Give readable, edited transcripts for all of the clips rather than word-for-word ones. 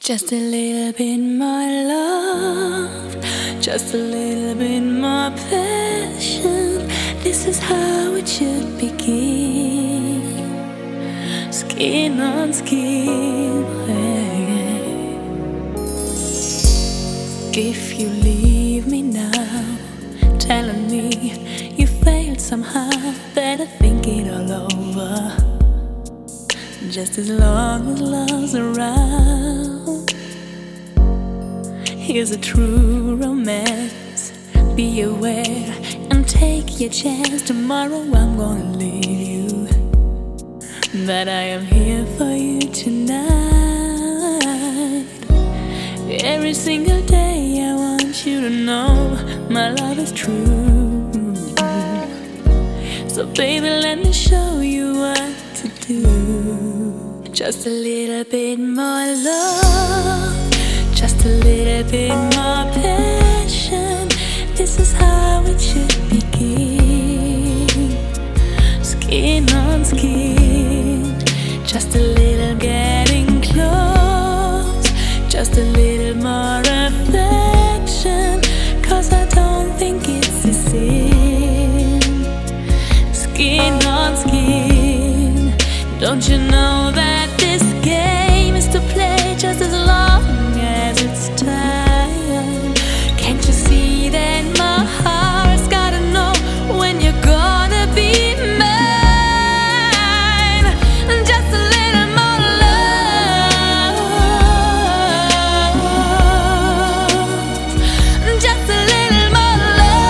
Just a little bit more love, just a little bit more passion. This is how it should begin. Skin on skin. Hey. If you leave me now, telling me you failed somehow, better think it all over. Just as long as love's around, here's a true romance. Be aware and take your chance. Tomorrow I'm gonna leave you, but I am here for you tonight. Every single day I want you to know my love is true. So baby, let me show you what to do. Just a little bit more love, just a little bit more passion. This is how it should begin. Skin on skin, just a little getting close, just a little more affection. 'Cause I don't think it's a sin. Skin on skin, don't you know that this game is to play just as long as it's time? Can't you see that my heart's gotta know when you're gonna be mine? Just a little more love, just a little more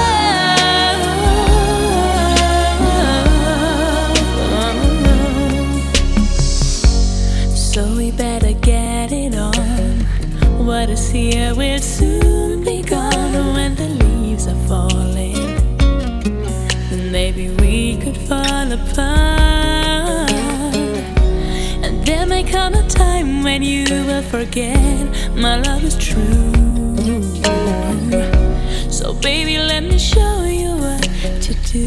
love. So we better get it on. What is here will soon be gone. When the leaves are falling, then maybe we could fall apart. And there may come a time when you will forget my love is true. So baby, let me show you what to do.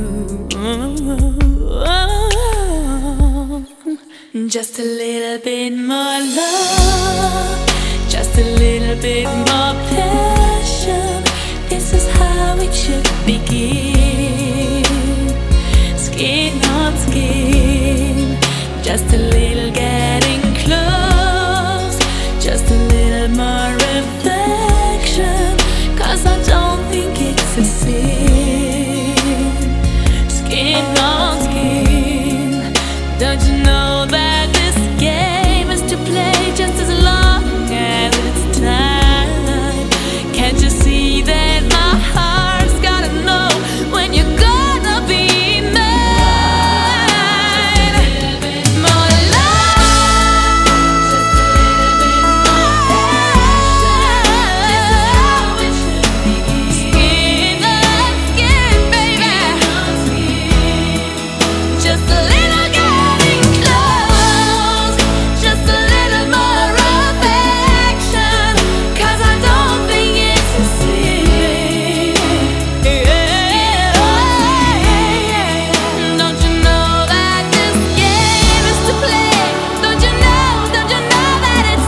Just a little bit more love, just a little bit more passion. This is how it should begin. Skin on skin, just a little getting close, just a little more affection. 'Cause I don't think it's a sin. Skin on skin, don't you know that this game is to play just as long as it's time? Can't you see that my heart's gotta know when you're gonna be mine? More love, just a little bit more passion. Skin on skin, baby. Just a little getting close, just a little more affection. 'Cause I don't think it's a sin. Don't you know that this game is to play? Don't you know that it's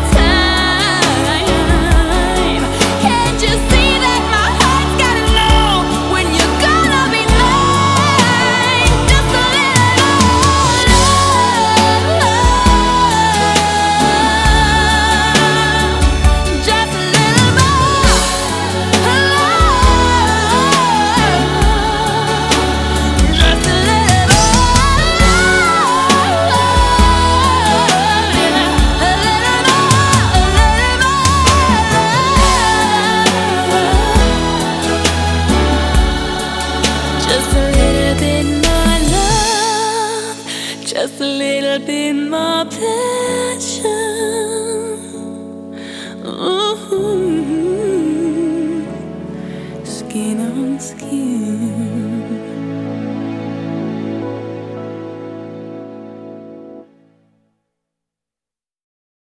time? Can't you see that my heart's gotta know when you're gonna be mine? Just a little love, just a little more love, just a little just a little bit more love, just a little bit more passion. Ooh, skin on skin.